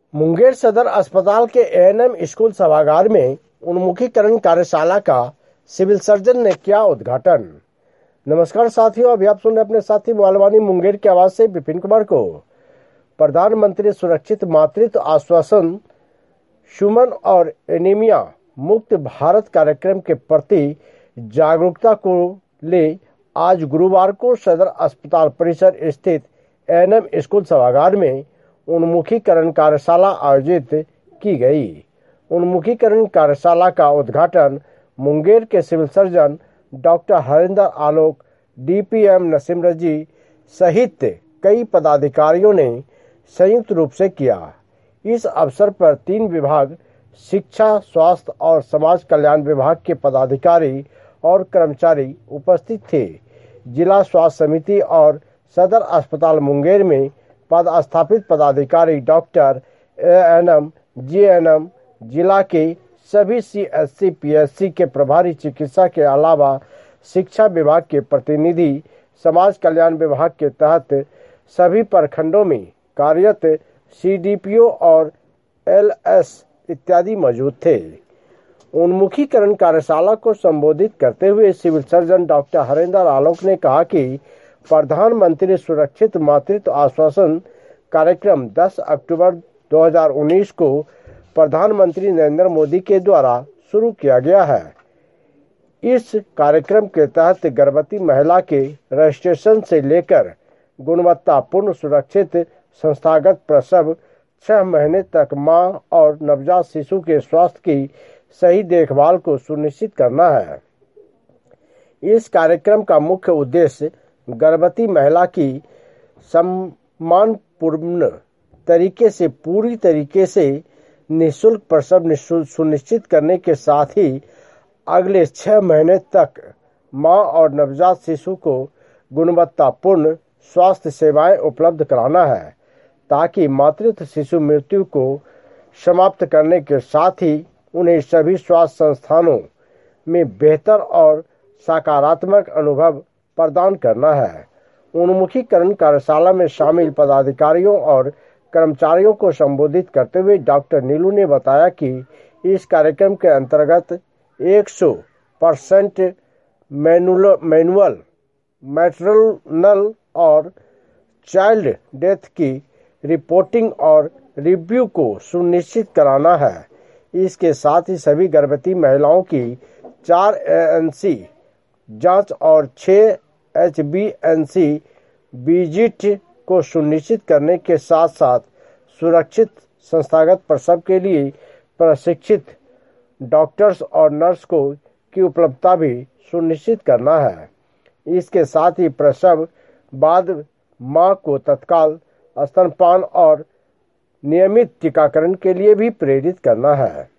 मुंगेर सदर अस्पताल के एएनएम स्कूल सभागार में उन्मुखीकरण कार्यशाला का सिविल सर्जन ने किया उद्घाटन। नमस्कार साथियों, अभी आप सुन रहे अपने साथी मालवानी मुंगेर की आवाज से विपिन कुमार को। प्रधानमंत्री सुरक्षित मातृत्व आश्वासन सुमन और एनीमिया मुक्त भारत कार्यक्रम के प्रति जागरूकता को ले आज गुरुवार को सदर अस्पताल परिसर स्थित एएनएम स्कूल सभागार में उन्मुखीकरण कार्यशाला आयोजित की गई। उन्मुखीकरण कार्यशाला का उद्घाटन मुंगेर के civil surgeon doctor Harinder Alok, DPM Naseem Razi सहित कई पदाधिकारियों ने संयुक्त रूप से किया। इस अवसर पर 3 विभाग शिक्षा, स्वास्थ्य और समाज कल्याण विभाग के पदाधिकारी और कर्मचारी उपस्थित थे। जिला स्वास्थ्य समिति और सदर अस्पताल मुंगेर में पदस्थापित पदाधिकारी डॉक्टर एएनएम, जीएनएम, जिला के सभी सीएचसी, पीएचसी के प्रभारी चिकित्सा के अलावा शिक्षा विभाग के प्रतिनिधि, समाज कल्याण विभाग के तहत सभी प्रखंडों में कार्यरत सीडीपीओ और एलएस इत्यादि मौजूद थे। उन्मुखीकरण कार्यशाला को संबोधित करते हुए civil surgeon doctor Harinder Alok ने कहा कि प्रधानमंत्री सुरक्षित मातृत्व आश्वासन कार्यक्रम 10 अक्टूबर 2019 को प्रधानमंत्री नरेंद्र मोदी के द्वारा शुरू किया गया है। इस कार्यक्रम के तहत गर्भवती महिला के रजिस्ट्रेशन से लेकर गुणवत्तापूर्ण सुरक्षित संस्थागत प्रसव 6 महीने तक मां और नवजात शिशु के स्वास्थ्य की सही देखभाल को सुनिश्चित करना है। इस कार्यक्रम का मुख्य उद्देश्य गर्भवती महिला की सम्मानपूर्ण तरीके से पूरी तरीके से निःशुल्क प्रसव सुनिश्चित करने के साथ ही अगले 6 महीने तक मां और नवजात शिशु को गुणवत्तापूर्ण स्वास्थ्य सेवाएं उपलब्ध कराना है, ताकि मातृत्व शिशु मृत्यु को समाप्त करने के साथ ही उन्हें सभी स्वास्थ्य संस्थानों में बेहतर और सकारात्मक अनुभव प्रदान करना है। उन्मुखीकरण कार्यशाला में शामिल पदाधिकारियों और कर्मचारियों को संबोधित करते हुए डॉक्टर नीलू ने बताया कि इस कार्यक्रम के अंतर्गत 100% मैनुअल मैटरनल और चाइल्ड डेथ की रिपोर्टिंग और रिव्यू को सुनिश्चित कराना है। इसके साथ ही सभी गर्भवती महिलाओं की 4 ANC जांच और 6 HbA1c विजिट को सुनिश्चित करने के साथ साथ सुरक्षित संस्थागत प्रसव के लिए प्रशिक्षित डॉक्टर्स और नर्स को की उपलब्धता भी सुनिश्चित करना है। इसके साथ ही प्रसव बाद मां को तत्काल स्तनपान और नियमित टीकाकरण के लिए भी प्रेरित करना है।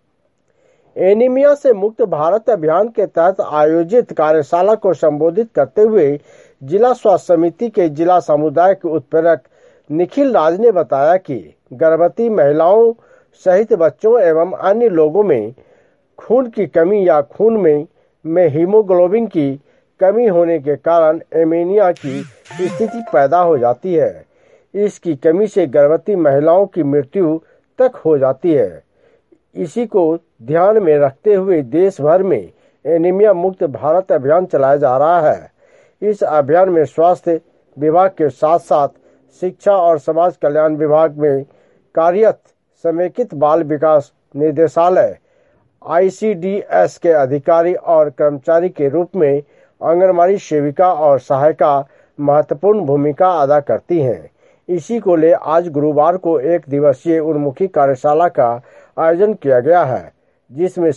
एनीमिया से मुक्त भारत अभियान के तहत आयोजित कार्यशाला को संबोधित करते हुए जिला स्वास्थ्य समिति के जिला सामुदायिक उत्प्रेरक निखिल राज ने बताया कि गर्भवती महिलाओं सहित बच्चों एवं अन्य लोगों में खून की कमी या खून में हीमोग्लोबिन की कमी होने के कारण एनीमिया की स्थिति पैदा हो जाती है। इसकी कमी से गर्भवती महिलाओं की मृत्यु तक हो जाती है। इसी को ध्यान में रखते हुए देश भर में एनीमिया मुक्त भारत अभियान चलाया जा रहा है। इस अभियान में स्वास्थ्य विभाग के साथ साथ शिक्षा और समाज कल्याण विभाग में कार्यरत समेकित बाल विकास निदेशालय ICDS के अधिकारी और कर्मचारी के रूप में आंगनबाड़ी सेविका और सहायिका महत्वपूर्ण भूमिका अदा करती हैं। इसी को ले आज गुरुवार को 1 दिवसीय उन्मुखी कार्यशाला का आयोजन किया गया है, जिसमें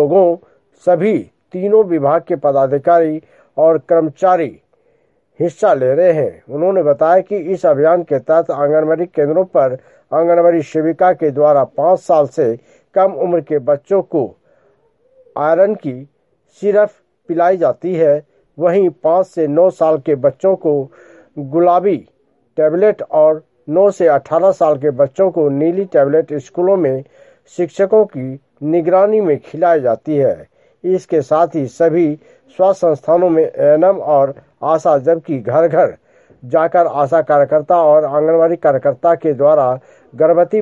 सभी तीनों विभाग के पदाधिकारी और कर्मचारी हिस्सा ले रहे हैं। उन्होंने बताया कि इस अभियान के तहत आंगनबाड़ी केंद्रों पर आंगनबाड़ी सेविका के द्वारा 5 साल से कम उम्र के बच्चों को आयरन की सिरप पिलाई जाती है। वहीं 5 से 9 साल के बच्चों को गुलाबी टैबलेट और 9 से 18 साल के बच्चों को नीली टैबलेट स्कूलों में शिक्षकों की निगरानी में खिलाई जाती है। इसके साथ ही सभी स्वास्थ्य संस्थानों में एएनएम और आशा, जबकि घर घर जाकर आशा कार्यकर्ता और आंगनबाड़ी कार्यकर्ता के द्वारा गर्भवती